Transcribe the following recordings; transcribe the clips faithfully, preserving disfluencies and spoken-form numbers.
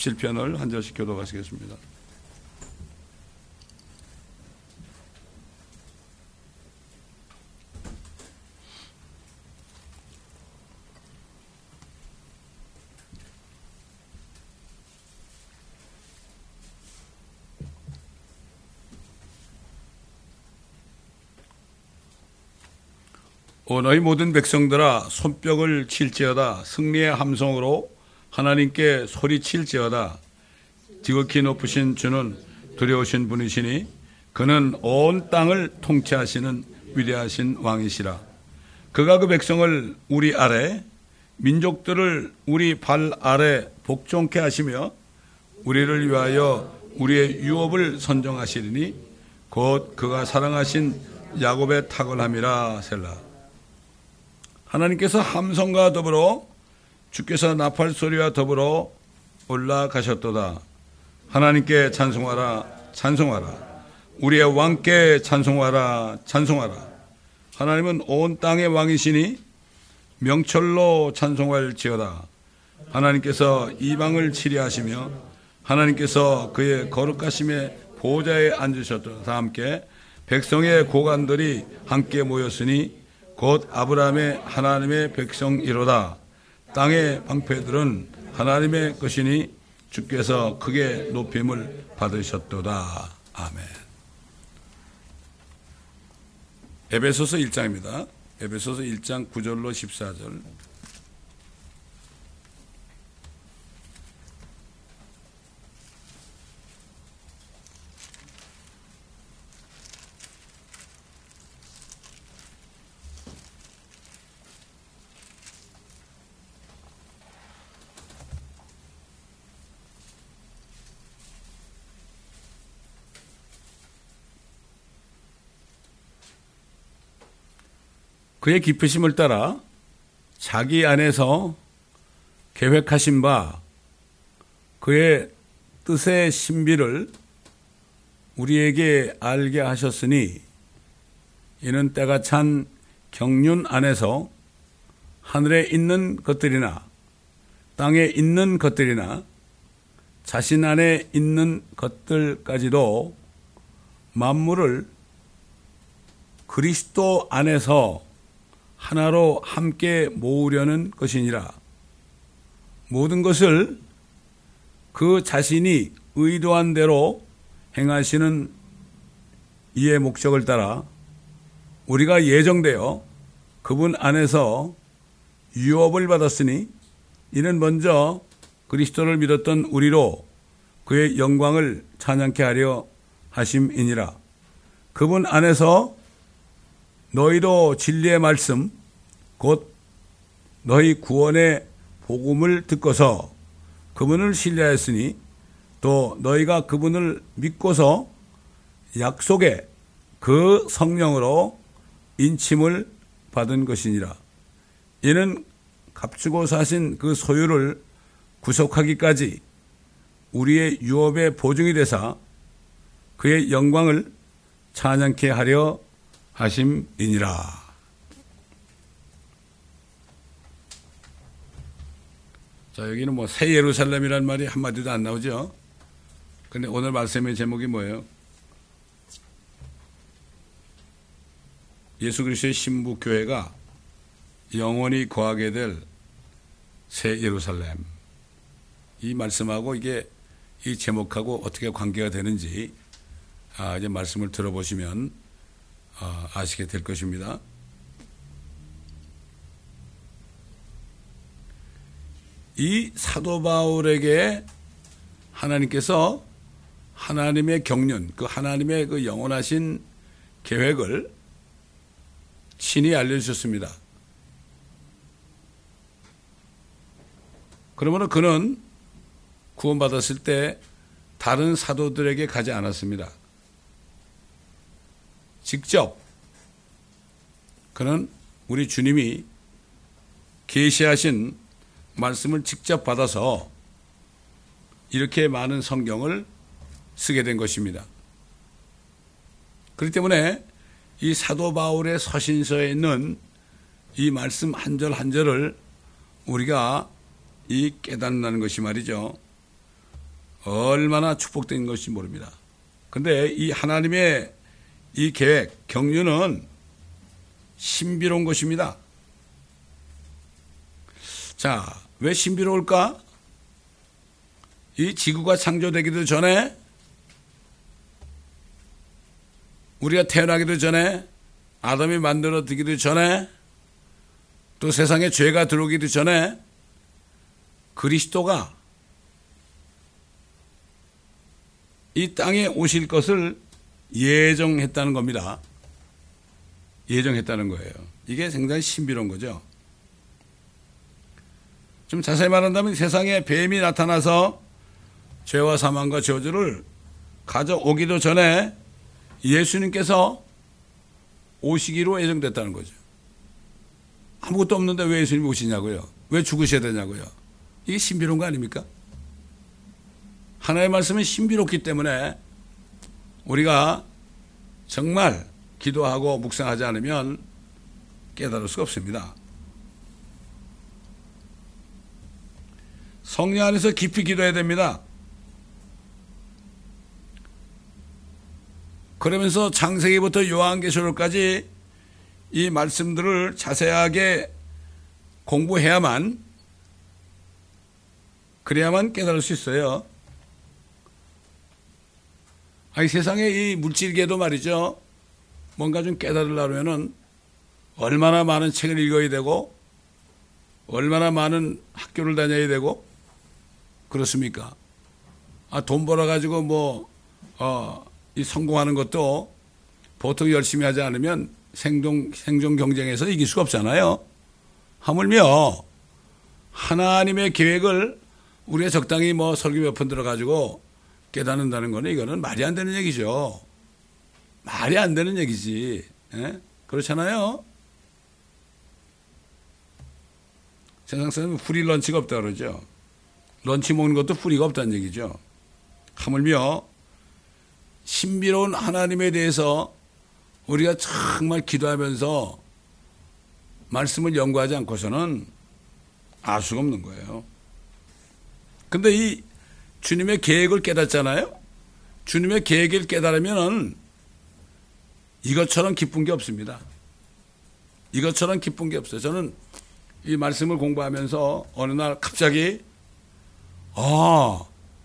육십칠 편을 한 절씩 교독하시겠습니다. 오 너희 모든 백성들아 손뼉을 칠지어다. 승리의 함성으로 하나님께 소리칠지어다. 지극히 높으신 주는 두려우신 분이시니 그는 온 땅을 통치하시는 위대하신 왕이시라. 그가 그 백성을 우리 아래 민족들을 우리 발 아래 복종케 하시며 우리를 위하여 우리의 유업을 선정하시리니 곧 그가 사랑하신 야곱의 탁월함이라. 셀라. 하나님께서 함성과 더불어 주께서 나팔 소리와 더불어 올라가셨도다. 하나님께 찬송하라 찬송하라. 우리의 왕께 찬송하라 찬송하라. 하나님은 온 땅의 왕이시니 명철로 찬송할지어다. 하나님께서 이방을 치리하시며 하나님께서 그의 거룩하심의 보좌에 앉으셨도다. 다 함께 백성의 고관들이 함께 모였으니 곧 아브라함의 하나님의 백성이로다. 땅의 방패들은 하나님의 것이니 주께서 크게 높임을 받으셨도다. 아멘. 에베소서 일 장입니다. 에베소서 일 장 구 절로 십사 절. 그의 깊으심을 따라 자기 안에서 계획하신 바 그의 뜻의 신비를 우리에게 알게 하셨으니 이는 때가 찬 경륜 안에서 하늘에 있는 것들이나 땅에 있는 것들이나 자신 안에 있는 것들까지도 만물을 그리스도 안에서 하나로 함께 모으려는 것이니라. 모든 것을 그 자신이 의도한 대로 행하시는 이의 목적을 따라 우리가 예정되어 그분 안에서 유업을 받았으니 이는 먼저 그리스도를 믿었던 우리로 그의 영광을 찬양케 하려 하심이니라. 그분 안에서 너희도 진리의 말씀 곧 너희 구원의 복음을 듣고서 그분을 신뢰하였으니 또 너희가 그분을 믿고서 약속의 그 성령으로 인침을 받은 것이니라. 이는 값주고 사신 그 소유를 구속하기까지 우리의 유업의 보증이 되사 그의 영광을 찬양케 하려 하심이니라. 자, 여기는 뭐 새 예루살렘이라는 말이 한마디도 안 나오죠. 근데 오늘 말씀의 제목이 뭐예요? 예수 그리스도의 신부 교회가 영원히 거하게 될 새 예루살렘. 이 말씀하고 이게 이 제목하고 어떻게 관계가 되는지 아, 이제 말씀을 들어보시면 아, 아시게 될 것입니다. 이 사도 바울에게 하나님께서 하나님의 경륜, 그 하나님의 그 영원하신 계획을 친히 알려주셨습니다. 그러므로 그는 구원받았을 때 다른 사도들에게 가지 않았습니다. 직접 그는 우리 주님이 계시하신 말씀을 직접 받아서 이렇게 많은 성경을 쓰게 된 것입니다. 그렇기 때문에 이 사도 바울의 서신서에 있는 이 말씀 한 절 한 절을 우리가 이 깨닫는다는 것이 말이죠. 얼마나 축복된 것인지 모릅니다. 근데 이 하나님의 이 계획, 경륜은 신비로운 것입니다. 자, 왜 신비로울까? 이 지구가 창조되기도 전에, 우리가 태어나기도 전에, 아담이 만들어지기도 전에, 또 세상에 죄가 들어오기도 전에 그리스도가 이 땅에 오실 것을 예정했다는 겁니다. 예정했다는 거예요. 이게 굉장히 신비로운 거죠. 좀 자세히 말한다면 세상에 뱀이 나타나서 죄와 사망과 저주를 가져오기도 전에 예수님께서 오시기로 예정됐다는 거죠. 아무것도 없는데 왜 예수님이 오시냐고요? 왜 죽으셔야 되냐고요? 이게 신비로운 거 아닙니까? 하나님의 말씀은 신비롭기 때문에 우리가 정말 기도하고 묵상하지 않으면 깨달을 수가 없습니다. 성령 안에서 깊이 기도해야 됩니다. 그러면서 창세기부터 요한계시록까지 이 말씀들을 자세하게 공부해야만, 그래야만 깨달을 수 있어요. 아니, 세상에 이 물질계도 말이죠. 뭔가 좀 깨달으려면은 얼마나 많은 책을 읽어야 되고, 얼마나 많은 학교를 다녀야 되고, 그렇습니까? 아, 돈 벌어가지고 뭐, 어, 이 성공하는 것도 보통 열심히 하지 않으면 생존, 생존 경쟁에서 이길 수가 없잖아요. 하물며 하나님의 계획을 우리가 적당히 뭐 설교 몇 번 들어가지고 깨닫는다는 거는 이거는 말이 안 되는 얘기죠. 말이 안 되는 얘기지. 예? 그렇잖아요. 세상 사람은 프리 런치가 없다 그러죠. 런치 먹는 것도 프리가 없다는 얘기죠. 하물며 신비로운 하나님에 대해서 우리가 정말 기도하면서 말씀을 연구하지 않고서는 알 수가 없는 거예요. 근데 이 주님의 계획을 깨닫잖아요. 주님의 계획을 깨달으면 이것처럼 기쁜 게 없습니다. 이것처럼 기쁜 게 없어요. 저는 이 말씀을 공부하면서 어느 날 갑자기 아,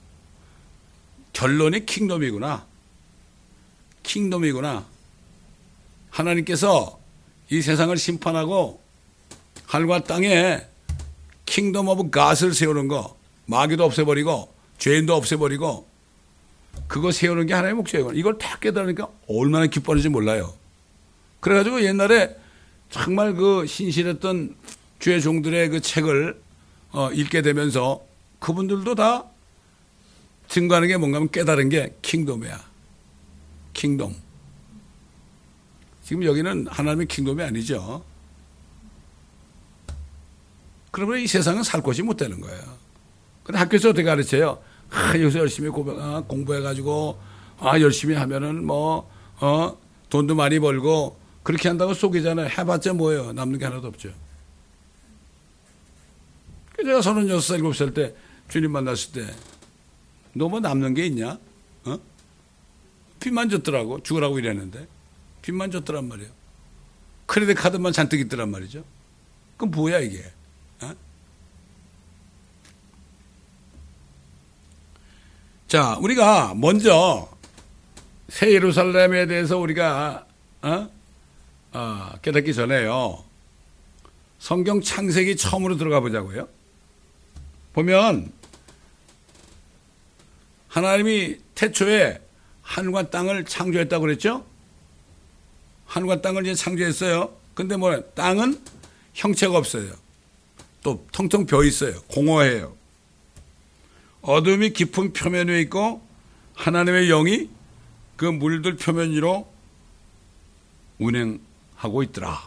결론이 킹덤이구나. 킹덤이구나. 하나님께서 이 세상을 심판하고 하늘과 땅에 킹덤 오브 갓을 세우는 거, 마귀도 없애버리고 죄인도 없애버리고 그거 세우는 게 하나님의 목적이에요. 이걸 다 깨달으니까 얼마나 기뻐하는지 몰라요. 그래가지고 옛날에 정말 그 신실했던 주의 종들의 그 책을 어, 읽게 되면서 그분들도 다 증거하는 게 뭔가 하면 깨달은 게 킹덤이야. 킹덤. 지금 여기는 하나님의 킹덤이 아니죠. 그러면 이 세상은 살 곳이 못 되는 거예요. 근데 학교에서 어떻게 가르쳐요? 아, 여기서 열심히 고백, 아, 공부해가지고, 아, 열심히 하면은 뭐, 어, 돈도 많이 벌고, 그렇게 한다고 속이잖아요. 해봤자 뭐예요? 남는 게 하나도 없죠. 제가 서른여섯 살, 일곱 살 때 주님 만났을 때, 너 뭐 남는 게 있냐? 어? 빚만 줬더라고. 죽으라고 이랬는데. 빚만 줬더란 말이에요. 크레딧 카드만 잔뜩 있더란 말이죠. 그럼 뭐야, 이게? 어? 자, 우리가 먼저 새 예루살렘에 대해서 우리가 어? 어, 깨닫기 전에요. 성경 창세기 처음으로 들어가 보자고요. 보면 하나님이 태초에 하늘과 땅을 창조했다고 그랬죠? 하늘과 땅을 이제 창조했어요. 근데 뭐래? 땅은 형체가 없어요. 또 텅텅 비어 있어요. 공허해요. 어둠이 깊은 표면 위에 있고 하나님의 영이 그 물들 표면 위로 운행하고 있더라.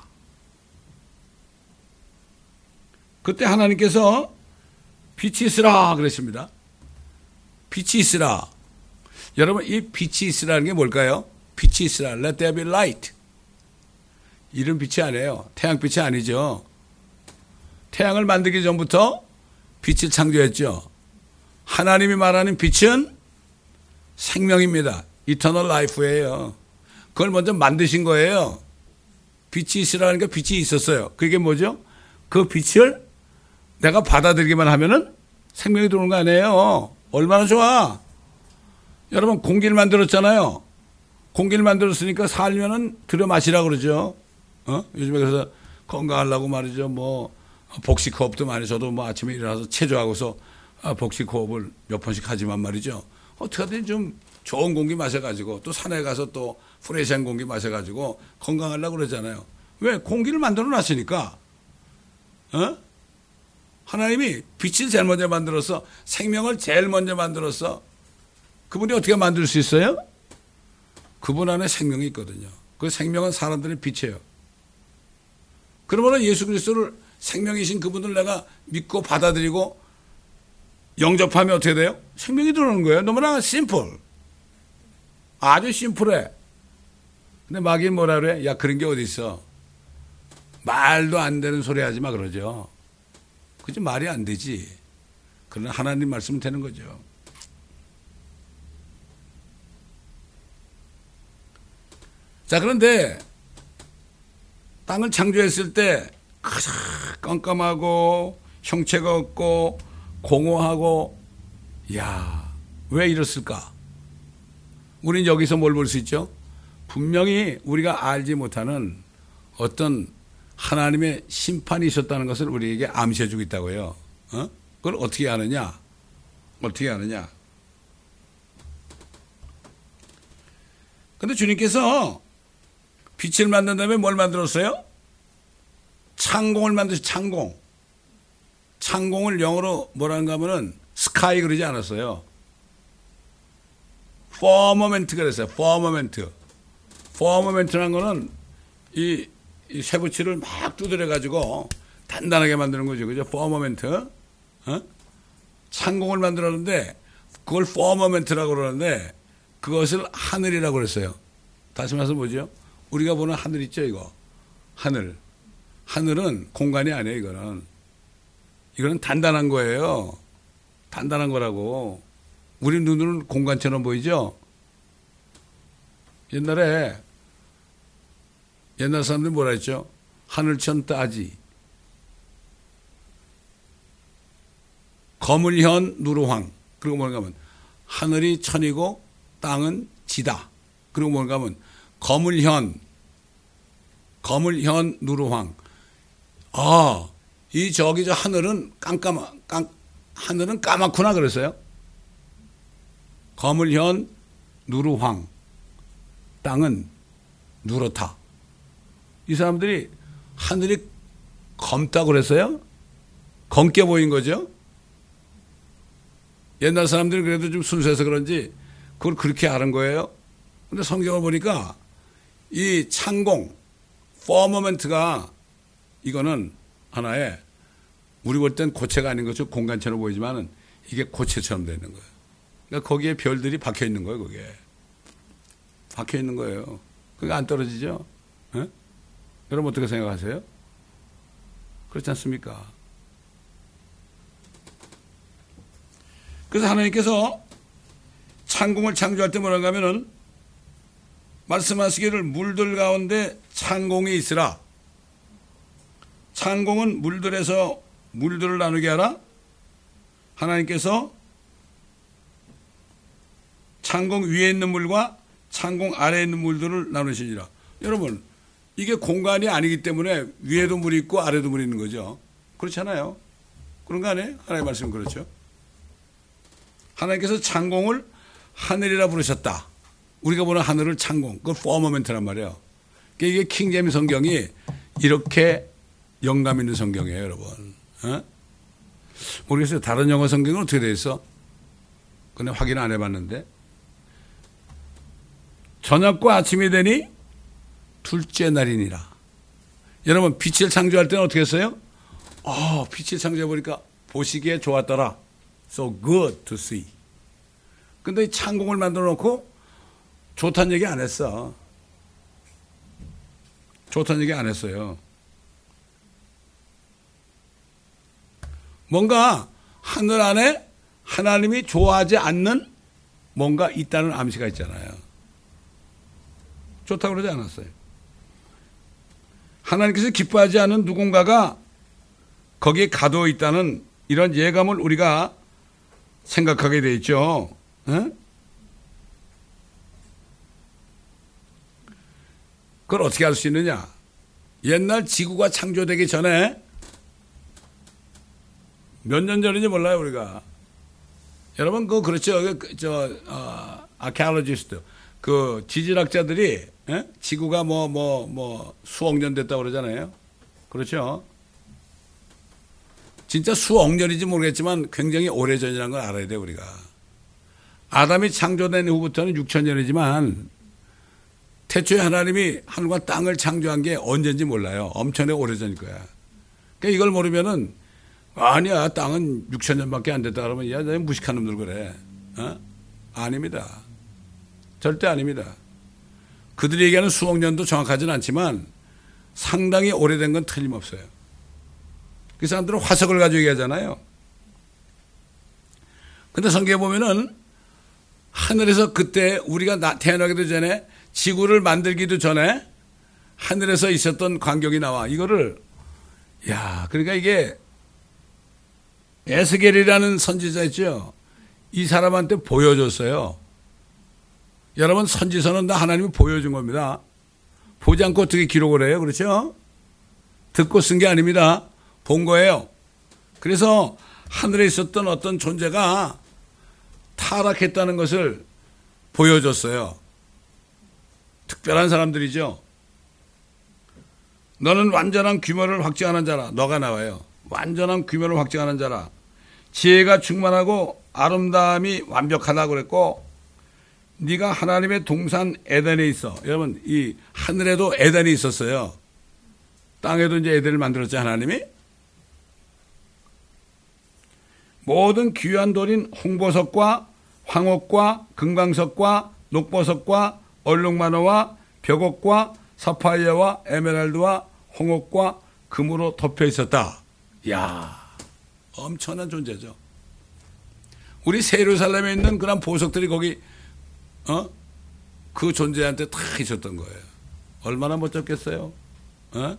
그때 하나님께서 빛이 있으라 그랬습니다. 빛이 있으라. 여러분, 이 빛이 있으라는 게 뭘까요? 빛이 있으라. Let there be light. 이런 빛이 아니에요. 태양빛이 아니죠. 태양을 만들기 전부터 빛을 창조했죠. 하나님이 말하는 빛은 생명입니다. 이터널 라이프예요. 그걸 먼저 만드신 거예요. 빛이 있으라니까 빛이 있었어요. 그게 뭐죠? 그 빛을 내가 받아들이기만 하면은 생명이 들어오는 거 아니에요. 얼마나 좋아. 여러분 공기를 만들었잖아요. 공기를 만들었으니까 살면은 들여 마시라고 그러죠. 어? 요즘에 그래서 건강하려고 말이죠. 뭐 복식 호흡도 많이 저도 뭐 아침에 일어나서 체조하고서 복식 호흡을 몇 번씩 하지만 말이죠. 어떻게 하든 좀 좋은 공기 마셔가지고 또 산에 가서 또 프레시한 공기 마셔가지고 건강하려고 그러잖아요. 왜? 공기를 만들어 놨으니까. 어? 하나님이 빛을 제일 먼저 만들어서 생명을 제일 먼저 만들어서 그분이 어떻게 만들 수 있어요? 그분 안에 생명이 있거든요. 그 생명은 사람들의 빛이에요. 그러면 예수 그리스도를 생명이신 그분을 내가 믿고 받아들이고 영접하면 어떻게 돼요? 생명이 들어오는 거예요. 너무나 심플. 아주 심플해. 근데 마귀는 뭐라 그래? 야, 그런 게 어디 있어? 말도 안 되는 소리 하지 마 그러죠. 그죠? 말이 안 되지. 그러나 하나님 말씀은 되는 거죠. 자, 그런데 땅을 창조했을 때 가장 깜깜하고 형체가 없고 공허하고, 야, 왜 이랬을까? 우리는 여기서 뭘 볼 수 있죠? 분명히 우리가 알지 못하는 어떤 하나님의 심판이 있었다는 것을 우리에게 암시해주고 있다고요. 어? 그걸 어떻게 아느냐? 어떻게 아느냐? 근데 주님께서 빛을 만든 다음에 뭘 만들었어요? 창공을 만드셨어요. 창공. 창공을 영어로 뭐라는가 하면은 스카이 그러지 않았어요. 퍼머멘트 그랬어요. 퍼머멘트. 퍼머멘트라는 거는 이, 이 쇠붙이를 막 두드려 가지고 단단하게 만드는 거죠. 그죠? 퍼머멘트. 어? 창공을 만들었는데 그걸 퍼머멘트라고 그러는데 그것을 하늘이라고 그랬어요. 다시 말해서 뭐죠? 우리가 보는 하늘 있죠, 이거. 하늘. 하늘은 공간이 아니에요, 이거는. 이거는 단단한 거예요. 단단한 거라고. 우리 눈으로는 공간처럼 보이죠? 옛날에, 옛날 사람들이 뭐라 했죠? 하늘천 따지. 거물현 누르황. 그리고 뭔가 하면, 하늘이 천이고 땅은 지다. 그리고 뭔가 하면, 거물현, 거물현 누르황. 아, 이 저기 저 하늘은 깜깜, 깜, 하늘은 까맣구나 그랬어요. 거물현 누르황. 땅은 누렇다. 이 사람들이 하늘이 검다고 그랬어요? 검게 보인 거죠? 옛날 사람들이 그래도 좀 순수해서 그런지 그걸 그렇게 아는 거예요. 근데 성경을 보니까 이 창공, 퍼머멘트가 이거는 하나의 우리 볼 땐 고체가 아닌 것처럼 공간처럼 보이지만은 이게 고체처럼 되는 거예요. 그러니까 거기에 별들이 박혀 있는 거예요, 그게. 박혀 있는 거예요. 그게 안 떨어지죠? 에? 여러분 어떻게 생각하세요? 그렇지 않습니까? 그래서 하나님께서 창공을 창조할 때 뭐라고 하면은 말씀하시기를 물들 가운데 창공이 있으라. 창공은 물들에서 물들을 나누게 하라. 하나님께서 창공 위에 있는 물과 창공 아래에 있는 물들을 나누시니라. 여러분, 이게 공간이 아니기 때문에 위에도 물이 있고 아래도 물이 있는 거죠. 그렇잖아요. 그런 거 아니에요? 하나님의 말씀은 그렇죠. 하나님께서 창공을 하늘이라 부르셨다. 우리가 보는 하늘을 창공, 그걸 퍼머멘트란 말이에요. 그러니까 이게 킹제임스 성경이 이렇게 영감 있는 성경이에요, 여러분. 어? 모르겠어요. 다른 영어 성경은 어떻게 돼 있어? 근데 확인 안 해봤는데. 저녁과 아침이 되니 둘째 날이니라. 여러분, 빛을 창조할 때는 어떻게 했어요? 어, 빛을 창조해보니까 보시기에 좋았더라. So good to see. 근데 이 창공을 만들어 놓고 좋다는 얘기 안 했어. 좋다는 얘기 안 했어요. 뭔가 하늘 안에 하나님이 좋아하지 않는 뭔가 있다는 암시가 있잖아요. 좋다고 그러지 않았어요. 하나님께서 기뻐하지 않은 누군가가 거기에 가두어 있다는 이런 예감을 우리가 생각하게 돼 있죠. 에? 그걸 어떻게 알 수 있느냐? 옛날 지구가 창조되기 전에 몇 년 전인지 몰라요, 우리가. 여러분, 그거 그렇죠. 그, 저, 어, 아케올로지스트. 그 지질학자들이, 에? 지구가 뭐, 뭐, 뭐, 수억 년 됐다고 그러잖아요. 그렇죠. 진짜 수억 년인지 모르겠지만 굉장히 오래 전이라는 걸 알아야 돼, 우리가. 아담이 창조된 후부터는 육천 년이지만 태초에 하나님이 하늘과 땅을 창조한 게 언제인지 몰라요. 엄청나게 오래 전일 거야. 그러니까 이걸 모르면은 아니야, 땅은 육천 년밖에 안 됐다 그러면 야, 너 무식한 놈들 그래. 어? 아닙니다. 절대 아닙니다. 그들이 얘기하는 수억 년도 정확하지는 않지만 상당히 오래된 건 틀림없어요. 그 사람들은 화석을 가지고 얘기하잖아요. 근데 성경에 보면은 하늘에서 그때 우리가 태어나기도 전에 지구를 만들기도 전에 하늘에서 있었던 광경이 나와. 이거를, 야, 그러니까 이게 에스겔이라는 선지자 있죠. 이 사람한테 보여줬어요. 여러분, 선지서는 다 하나님이 보여준 겁니다. 보지 않고 어떻게 기록을 해요? 그렇죠? 듣고 쓴 게 아닙니다. 본 거예요. 그래서 하늘에 있었던 어떤 존재가 타락했다는 것을 보여줬어요. 특별한 사람들이죠. 너는 완전한 규모를 확증하는 자라. 너가 나와요. 완전한 규모를 확증하는 자라. 지혜가 충만하고 아름다움이 완벽하다고 그랬고, 네가 하나님의 동산 에덴에 있어. 여러분, 이 하늘에도 에덴이 있었어요. 땅에도 이제 에덴을 만들었죠, 하나님이. 모든 귀한 돌인 홍보석과 황옥과 금광석과 녹보석과 얼룩만호와 벽옥과 사파이어와 에메랄드와 홍옥과 금으로 덮여 있었다. 이야, 엄청난 존재죠. 우리 새 예루살렘에 있는 그런 보석들이 거기 어? 그 존재한테 다 있었던 거예요. 얼마나 멋졌겠어요? 어?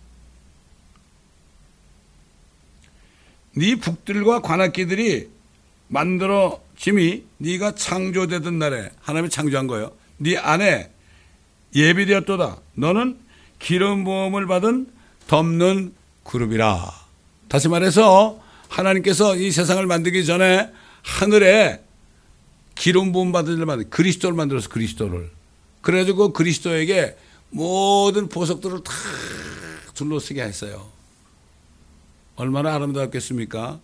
네 북들과 관악기들이 만들어짐이 네가 창조되던 날에 하나님이 창조한 거예요. 네 안에 예비되었도다. 너는 기름 부음을 받은 덮는 그룹이라. 다시 말해서 하나님께서 이 세상을 만들기 전에 하늘에 기름 부음 받은 자를 만들 그리스도를 만들어서 그리스도를. 그래가지고 그리스도에게 모든 보석들을 다 둘러쓰게 했어요. 얼마나 아름다웠겠습니까?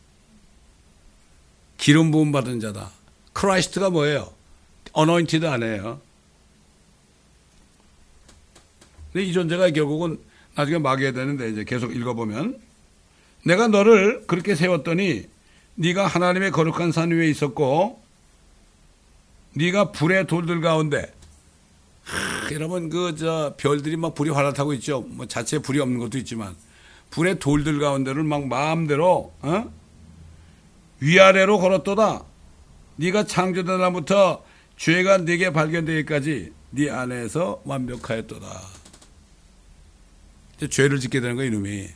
기름 부음 받은 자다. 크라이스트가 뭐예요? 어노인티드 아니에요. 근데 이 존재가 결국은 나중에 마귀가 되는데 이제 계속 읽어보면 내가 너를 그렇게 세웠더니 네가 하나님의 거룩한 산 위에 있었고 네가 불의 돌들 가운데 하, 여러분 그 저 별들이 막 불이 활활타고 있죠. 뭐 자체에 불이 없는 것도 있지만 불의 돌들 가운데를 막 마음대로 어? 위아래로 걸었도다. 네가 창조된 날부터 죄가 네게 발견되기까지 네 안에서 완벽하였도다. 죄를 짓게 되는 거야 이놈이.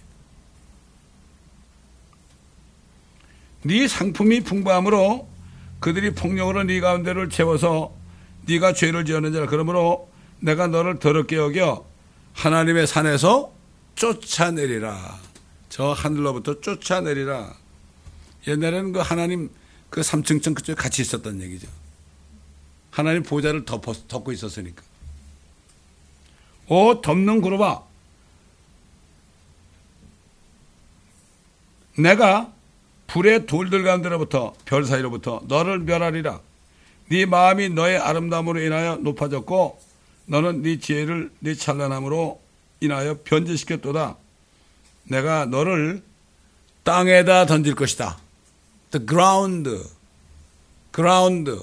네 상품이 풍부함으로 그들이 폭력으로 네 가운데를 채워서 네가 죄를 지었는 자라. 그러므로 내가 너를 더럽게 여겨 하나님의 산에서 쫓아내리라. 저 하늘로부터 쫓아내리라. 옛날에는 그 하나님 그 삼층천 그쪽에 같이 있었던 얘기죠. 하나님 보좌를 덮어, 덮고 있었으니까. 오 덮는 그룹아, 내가 불의 돌들 가운데로부터 별 사이로부터 너를 멸하리라. 네 마음이 너의 아름다움으로 인하여 높아졌고 너는 네 지혜를 네 찬란함으로 인하여 변제시켰도다. 내가 너를 땅에다 던질 것이다. The ground, ground.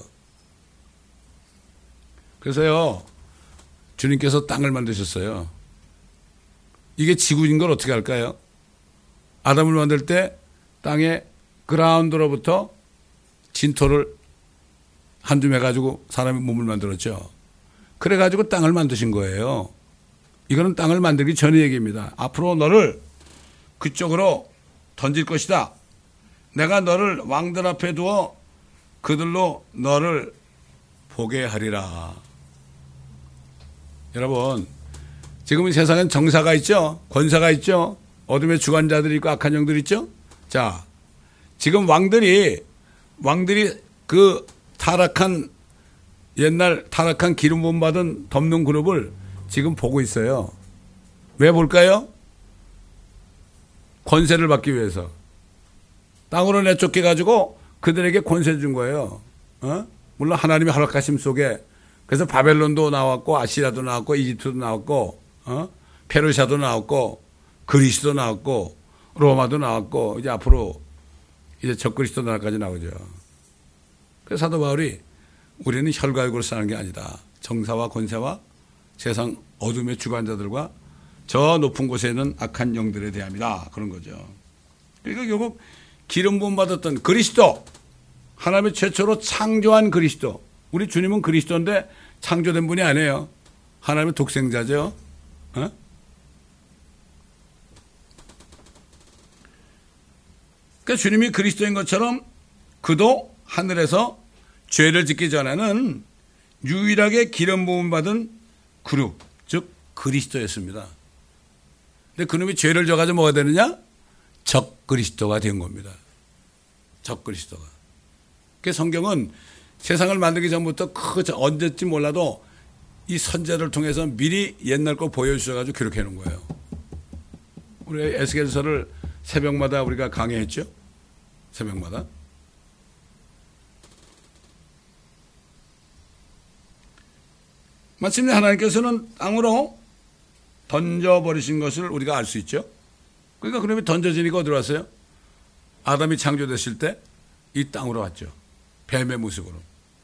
그래서요, 주님께서 땅을 만드셨어요. 이게 지구인 걸 어떻게 할까요? 아담을 만들 때 땅에 그라운드로부터 진토를 한 줌 해가지고 사람의 몸을 만들었죠. 그래가지고 땅을 만드신 거예요. 이거는 땅을 만들기 전의 얘기입니다. 앞으로 너를 그쪽으로 던질 것이다. 내가 너를 왕들 앞에 두어 그들로 너를 보게 하리라. 여러분, 지금은 세상엔 정사가 있죠. 권사가 있죠. 어둠의 주관자들이 있고 악한 영들이 있죠. 자, 지금 왕들이 왕들이 그 타락한 옛날 타락한 기름 부음 받은 덮는 그룹을 지금 보고 있어요. 왜 볼까요? 권세를 받기 위해서. 땅으로 내쫓겨 가지고 그들에게 권세 준 거예요. 어? 물론 하나님의 허락하심 속에. 그래서 바벨론도 나왔고 아시리아도 나왔고 이집트도 나왔고 어? 페르시아도 나왔고 그리스도 나왔고 로마도 나왔고 이제 앞으로 이제 적그리스도 나라까지 나오죠. 그래서 사도 바울이 우리는 혈과육으로 사는 게 아니다. 정사와 권세와 세상 어둠의 주관자들과 저 높은 곳에 있는 악한 영들에 대함이다. 그런 거죠. 그러니까 결국 기름 부음 받았던 그리스도, 하나님의 최초로 창조한 그리스도. 우리 주님은 그리스도인데 창조된 분이 아니에요. 하나님의 독생자죠. 어? 그러니까 주님이 그리스도인 것처럼 그도 하늘에서 죄를 짓기 전에는 유일하게 기름 부음 받은 그룹, 즉 그리스도였습니다. 근데 그놈이 죄를 져가지고 뭐가 되느냐? 적 그리스도가 된 겁니다. 적 그리스도가. 그 성경은 세상을 만들기 전부터 그 언제쯤 몰라도 이 선자를 통해서 미리 옛날 거 보여주셔가지고 기록해 놓은 거예요. 우리 에스겔서를 새벽마다 우리가 강의했죠. 새벽마다. 마침내 하나님께서는 땅으로 던져버리신 것을 우리가 알 수 있죠. 그러니까 그놈이 던져지니까 어디로 왔어요? 아담이 창조됐을 때 이 땅으로 왔죠. 뱀의 모습으로.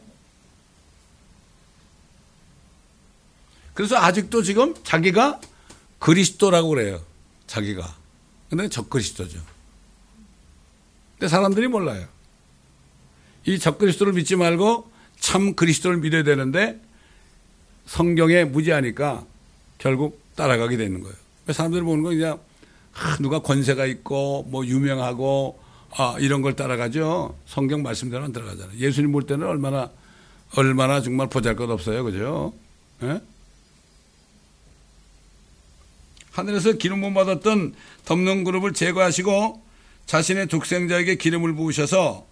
그래서 아직도 지금 자기가 그리스도라고 그래요. 자기가. 근데 적그리스도죠. 근데 사람들이 몰라요. 이 적그리스도를 믿지 말고 참 그리스도를 믿어야 되는데 성경에 무지하니까 결국 따라가게 되는 거예요. 사람들이 보는 건 그냥 누가 권세가 있고 뭐 유명하고 아 이런 걸 따라가죠. 성경 말씀대로 안 따라가잖아요. 예수님 볼 때는 얼마나 얼마나 정말 보잘것없어요. 그죠? 예? 하늘에서 기름 부음 받았던 덮는 그룹을 제거하시고 자신의 독생자에게 기름을 부으셔서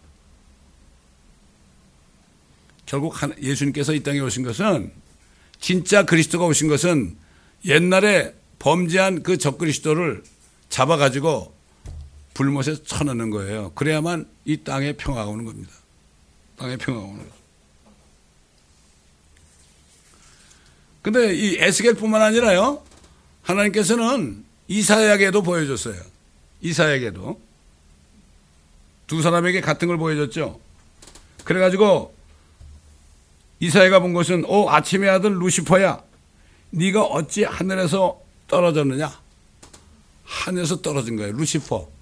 결국 예수님께서 이 땅에 오신 것은 진짜 그리스도가 오신 것은 옛날에 범죄한 그 적그리스도를 잡아가지고 불못에 쳐넣는 거예요. 그래야만 이 땅에 평화가 오는 겁니다. 땅에 평화가 오는 거죠. 근데 이 에스겔뿐만 아니라요. 하나님께서는 이사야에게도 보여줬어요. 이사야에게도. 두 사람에게 같은 걸 보여줬죠. 그래가지고 이사야가 본 것은 오 아침의 아들 루시퍼야 네가 어찌 하늘에서 떨어졌느냐. 하늘에서 떨어진 거예요. 루시퍼.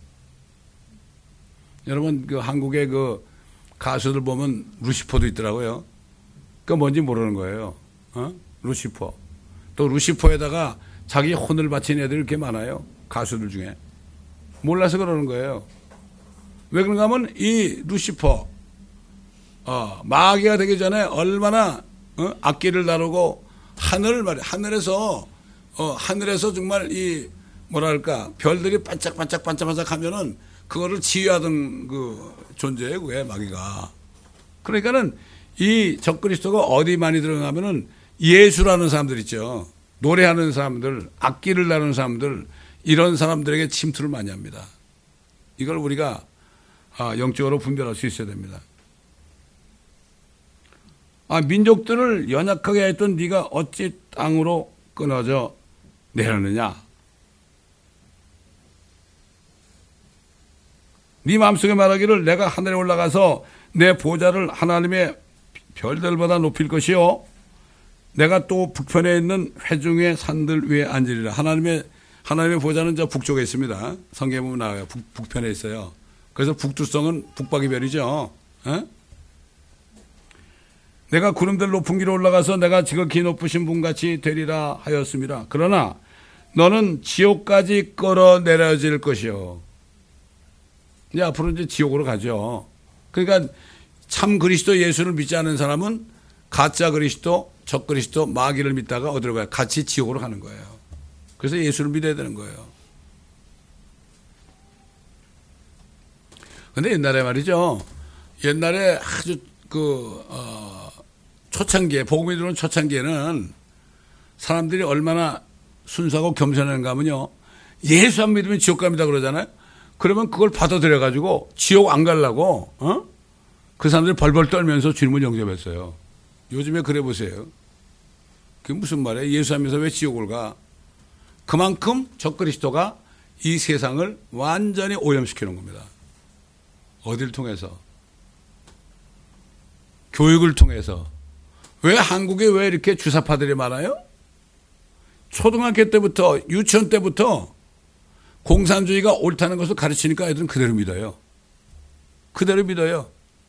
여러분 그 한국의 그 가수들 보면 루시퍼도 있더라고요. 그거 뭔지 모르는 거예요. 어? 루시퍼. 또 루시퍼에다가 자기 혼을 바친 애들이 이렇게 많아요. 가수들 중에. 몰라서 그러는 거예요. 왜 그런가 하면 이 루시퍼 어, 마귀가 되기 전에 얼마나 어? 악기를 다루고 하늘을 말이야. 하늘에서 어, 하늘에서 정말 이 뭐랄까 별들이 반짝반짝 반짝반짝 하면은 그거를 지휘하던 그 존재예요. 그게 마귀가. 그러니까는 이 적그리스도가 어디 많이 들어가면은 예수라는 사람들 있죠. 노래하는 사람들, 악기를 다루는 사람들 이런 사람들에게 침투를 많이 합니다. 이걸 우리가 영적으로 분별할 수 있어야 됩니다. 아, 민족들을 연약하게 했던 네가 어찌 땅으로 끊어져 내려느냐. 네 마음속에 말하기를 내가 하늘에 올라가서 내 보좌를 하나님의 별들보다 높일 것이요. 내가 또 북편에 있는 회중의 산들 위에 앉으리라. 하나님의 하나님의 보좌는 저 북쪽에 있습니다. 성경에 보면 나와요. 북, 북편에 있어요. 그래서 북두성은 북박이별이죠. 에? 내가 구름들 높은 길에 올라가서 내가 지극히 높으신 분같이 되리라 하였습니다. 그러나 너는 지옥까지 끌어내려질 것이요. 이제 앞으로 이제 지옥으로 가죠. 그러니까 참 그리스도 예수를 믿지 않은 사람은 가짜 그리스도, 적 그리스도, 마귀를 믿다가 어디로 가요? 같이 지옥으로 가는 거예요. 그래서 예수를 믿어야 되는 거예요. 근데 옛날에 말이죠. 옛날에 아주 그, 어, 초창기에, 복음이 들어온 초창기에는 사람들이 얼마나 순수하고 겸손한가 하면요. 예수 안 믿으면 지옥 갑니다 그러잖아요. 그러면 그걸 받아들여가지고 지옥 안 가려고, 어? 그 사람들이 벌벌 떨면서 주님을 영접했어요. 요즘에 그래 보세요. 그게 무슨 말이에요? 예수 하면서 왜 지옥을 가? 그만큼 적그리스도가 이 세상을 완전히 오염시키는 겁니다. 어딜 통해서? 교육을 통해서. 왜 한국에 왜 이렇게 주사파들이 많아요? 초등학교 때부터, 유치원 때부터 공산주의가 옳다는 것을 가르치니까 애들은 그대로 믿어요. 그대로 믿어요.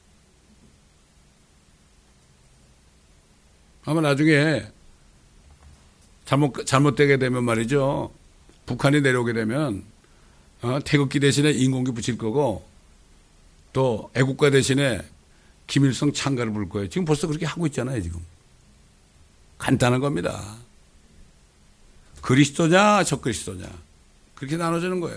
아마 나중에 잘못, 잘못되게 되면 말이죠. 북한이 내려오게 되면, 어, 태극기 대신에 인공기 붙일 거고, 또 애국가 대신에 김일성 창가를 부를 거예요. 지금 벌써 그렇게 하고 있잖아요, 지금. 간단한 겁니다. 그리스도냐, 적그리스도냐. 그렇게 나눠지는 거예요.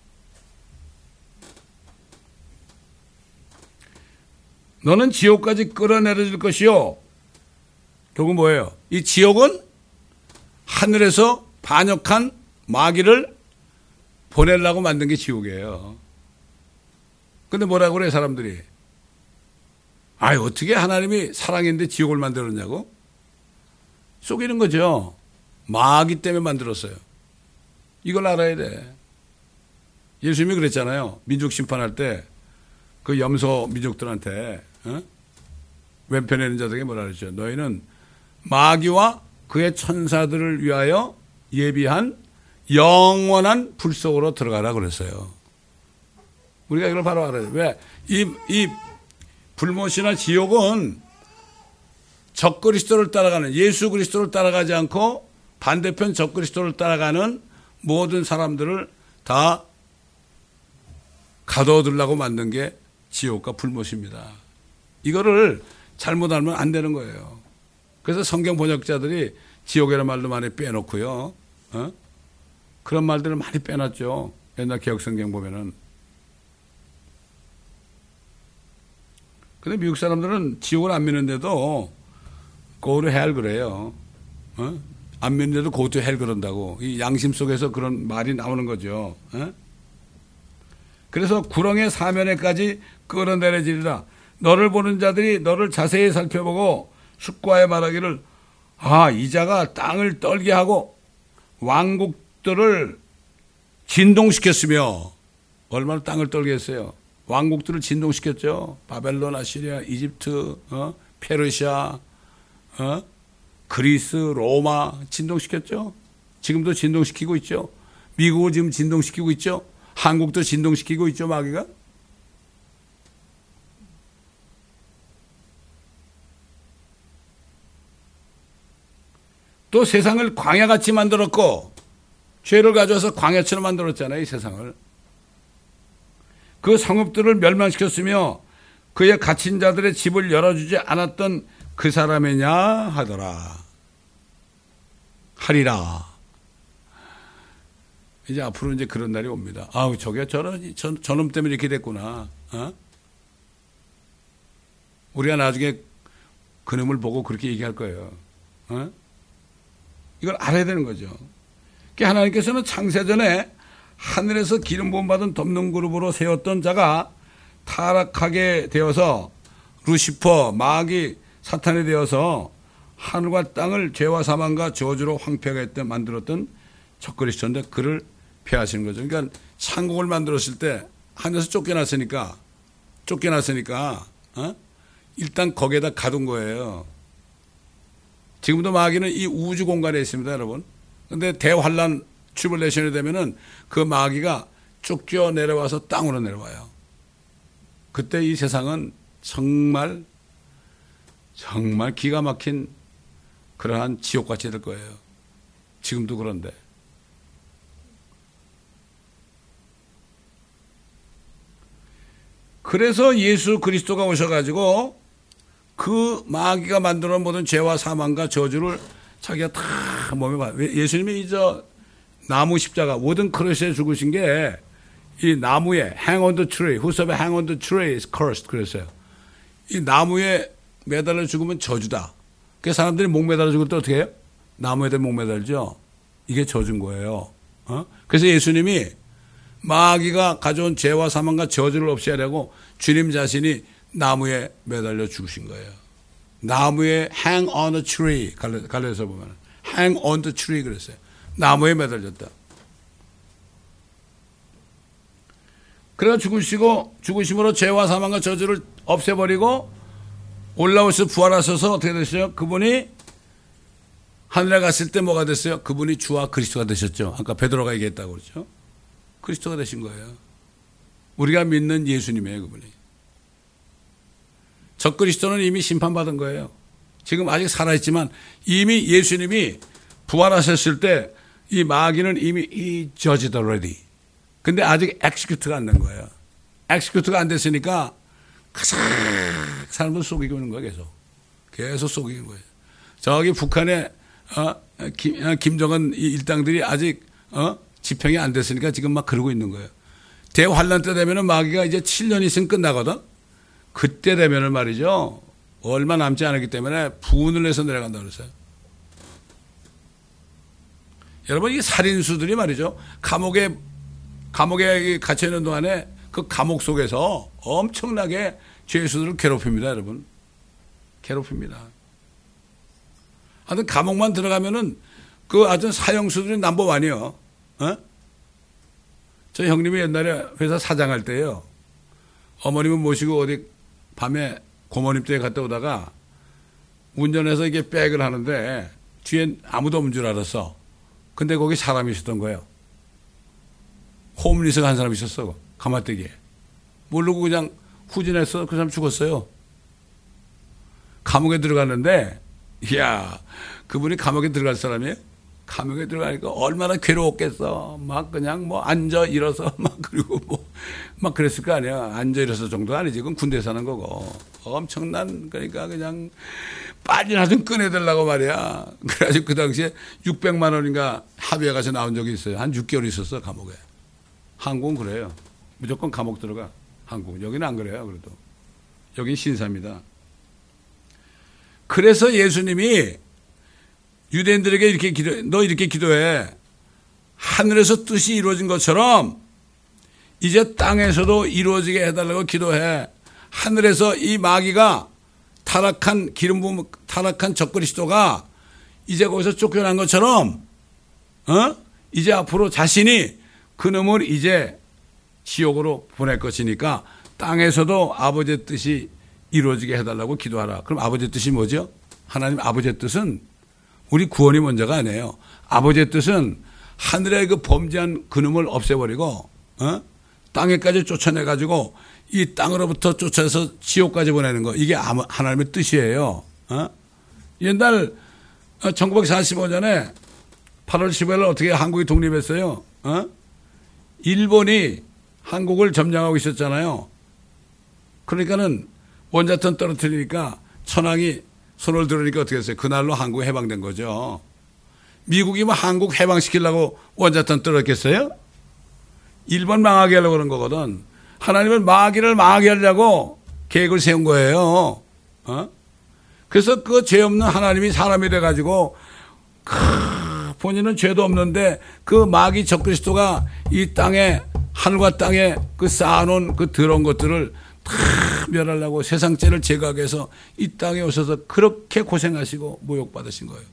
너는 지옥까지 끌어내려질 것이요. 결국 뭐예요? 이 지옥은 하늘에서 반역한 마귀를 보내려고 만든 게 지옥이에요. 근데 뭐라고 그래, 사람들이? 아이, 어떻게 하나님이 사랑인데 지옥을 만들었냐고? 속이는 거죠. 마귀 때문에 만들었어요. 이걸 알아야 돼. 예수님이 그랬잖아요. 민족 심판할 때 그 염소 민족들한테, 어? 왼편에 있는 자들에게 뭐라 그랬죠? 너희는 마귀와 그의 천사들을 위하여 예비한 영원한 불 속으로 들어가라 그랬어요. 우리가 이걸 바로 알아야 돼. 왜? 이, 이 불못이나 지옥은 적그리스도를 따라가는, 예수 그리스도를 따라가지 않고 반대편 적그리스도를 따라가는 모든 사람들을 다 가둬두려고 만든 게 지옥과 불못입니다. 이거를 잘못 알면 안 되는 거예요. 그래서 성경 번역자들이 지옥이라는 말도 많이 빼놓고요. 어? 그런 말들을 많이 빼놨죠. 옛날 개혁성경 보면은. 근데 미국 사람들은 지옥을 안 믿는데도 go to hell 그래요. 어? 안 믿는데도 go to hell 그런다고. 이 양심 속에서 그런 말이 나오는 거죠. 어? 그래서 구렁의 사면에까지 끌어내려지리라. 너를 보는 자들이 너를 자세히 살펴보고 숙과에 말하기를, 아, 이 자가 땅을 떨게 하고 왕국들을 진동시켰으며, 얼마나 땅을 떨게 했어요. 왕국들을 진동시켰죠. 바벨론, 아시리아, 이집트, 어? 페르시아, 어? 그리스, 로마 진동시켰죠. 지금도 진동시키고 있죠. 미국을 지금 진동시키고 있죠. 한국도 진동시키고 있죠, 마귀가. 또 세상을 광야같이 만들었고, 죄를 가져와서 광야처럼 만들었잖아요, 이 세상을. 그 성읍들을 멸망시켰으며 그의 갇힌 자들의 집을 열어주지 않았던 그 사람이냐 하더라. 하리라. 이제 앞으로 이제 그런 날이 옵니다. 아우, 저게 저런, 저, 저놈 때문에 이렇게 됐구나. 어? 우리가 나중에 그놈을 보고 그렇게 얘기할 거예요. 어? 이걸 알아야 되는 거죠. 하나님께서는 창세전에 하늘에서 기름 부음 받은 덮는 그룹으로 세웠던 자가 타락하게 되어서 루시퍼, 마귀, 사탄이 되어서 하늘과 땅을 죄와 사망과 저주로 황폐하게 했던, 만들었던 적그리스도인데 그를 폐하시는 거죠. 그러니까 천국을 만들었을 때 하늘에서 쫓겨났으니까 쫓겨났으니까 어? 일단 거기에다 가둔 거예요. 지금도 마귀는 이 우주 공간에 있습니다, 여러분. 그런데 대환란 트리블레이션이 되면은 그 마귀가 쫓겨 내려와서 땅으로 내려와요. 그때 이 세상은 정말 정말 기가 막힌 그러한 지옥같이 될 거예요. 지금도 그런데. 그래서 예수 그리스도가 오셔가지고 그 마귀가 만들어 놓은 모든 죄와 사망과 저주를 자기가 다 몸에 받. 예수님이 저 나무 십자가 모든 크로스에 죽으신 게 이 나무에 hang on the tree, whosoever hang on the tree is cursed 그랬어요. 이 나무에 매달려 죽으면 저주다. 그 사람들이 목 매달려 죽을 때 어떻게 해요? 나무에다 목 매달죠. 이게 저주인 거예요. 어? 그래서 예수님이 마귀가 가져온 죄와 사망과 저주를 없애려고 주님 자신이 나무에 매달려 죽으신 거예요. 나무에 hang on a tree 갈려서 보면 hang on the tree 그랬어요. 나무에 매달렸다. 그래서 죽으시고 죽으심으로 죄와 사망과 저주를 없애버리고 올라오셔서 부활하셔서 어떻게 됐어요? 그분이 하늘에 갔을 때 뭐가 됐어요? 그분이 주와 그리스도가 되셨죠. 아까 베드로가 얘기했다고 그러죠. 그리스도가 되신 거예요. 우리가 믿는 예수님이에요, 그분이. 적 그리스도는 이미 심판받은 거예요. 지금 아직 살아있지만 이미 예수님이 부활하셨을 때 이 마귀는 이미 이 judged already. 근데 아직 execute가 안 된 거예요. execute가 안 됐으니까 가장 사람들 속이고 있는 거예요, 계속. 계속 속이는 거예요. 저기 북한의 어, 김, 어, 김정은 일당들이 아직 어, 집행이 안 됐으니까 지금 막 그러고 있는 거예요. 대환란 때 되면은 마귀가 이제 칠 년 있으면 끝나거든. 그때 되면은 말이죠. 얼마 남지 않았기 때문에 분을 내서 내려간다 그랬어요. 여러분 이 살인수들이 말이죠. 감옥에 감옥에 갇혀 있는 동안에 그 감옥 속에서 엄청나게 죄수들을 괴롭힙니다, 여러분. 괴롭힙니다. 하여튼 감옥만 들어가면은 그 아주 사형수들이 넘버원이요. 어? 저 형님이 옛날에 회사 사장할 때요. 어머님을 모시고 어디 밤에 고모님 댁에 갔다 오다가 운전해서 이게 백을 하는데 뒤엔 아무도 없는 줄 알았어. 근데 거기 사람이 있었던 거예요. 홈리스가 한 사람이 있었어. 가마떼기에. 모르고 그냥 후진했어. 그 사람 죽었어요. 감옥에 들어갔는데 이야 그분이 감옥에 들어갈 사람이에요? 감옥에 들어가니까 얼마나 괴로웠겠어. 막 그냥 뭐 앉아 일어서 막 그리고 뭐 막 그랬을 거 아니야. 앉아 일어서 정도 아니지. 그건 군대 사는 거고. 엄청난 그러니까 그냥 빨리나 좀 꺼내달라고 말이야. 그래가지고 그 당시에 육백만 원인가 합의해 가서 나온 적이 있어요. 한 육 개월 있었어 감옥에. 한국은 그래요. 무조건 감옥 들어가. 한국. 여기는 안 그래요. 그래도. 여긴 신사입니다. 그래서 예수님이 유대인들에게 이렇게 기도, 너 이렇게 기도해. 하늘에서 뜻이 이루어진 것처럼 이제 땅에서도 이루어지게 해달라고 기도해. 하늘에서 이 마귀가 타락한 기름 부음 타락한 적그리스도가 이제 거기서 쫓겨난 것처럼, 어? 이제 앞으로 자신이 그놈을 이제 지옥으로 보낼 것이니까 땅에서도 아버지의 뜻이 이루어지게 해달라고 기도하라. 그럼 아버지의 뜻이 뭐죠? 하나님 아버지의 뜻은 우리 구원이 먼저가 아니에요. 아버지의 뜻은 하늘의 그 범죄한 그놈을 없애버리고, 어? 땅에까지 쫓아내가지고 이 땅으로부터 쫓아서 지옥까지 보내는 거. 이게 하나님의 뜻이에요. 어? 옛날 천구백사십오 년에 팔월 십오일 어떻게 한국이 독립했어요? 어? 일본이 한국을 점령하고 있었잖아요. 그러니까는 원자탄 떨어뜨리니까 천황이 손을 들으니까 어떻게 했어요? 그날로 한국이 해방된 거죠. 미국이 뭐 한국 해방시키려고 원자탄 떨어졌겠어요? 일본 망하게 하려고 그런 거거든. 하나님은 마귀를 망하게 하려고 계획을 세운 거예요. 어? 그래서 그 죄 없는 하나님이 사람이 돼가지고 크, 본인은 죄도 없는데 그 마귀 적그리스도가 이 땅에 하늘과 땅에 그 쌓아놓은 그 더러운 것들을 다 멸하려고 세상 죄를 제거하기 위해서 이 땅에 오셔서 그렇게 고생하시고 모욕받으신 거예요.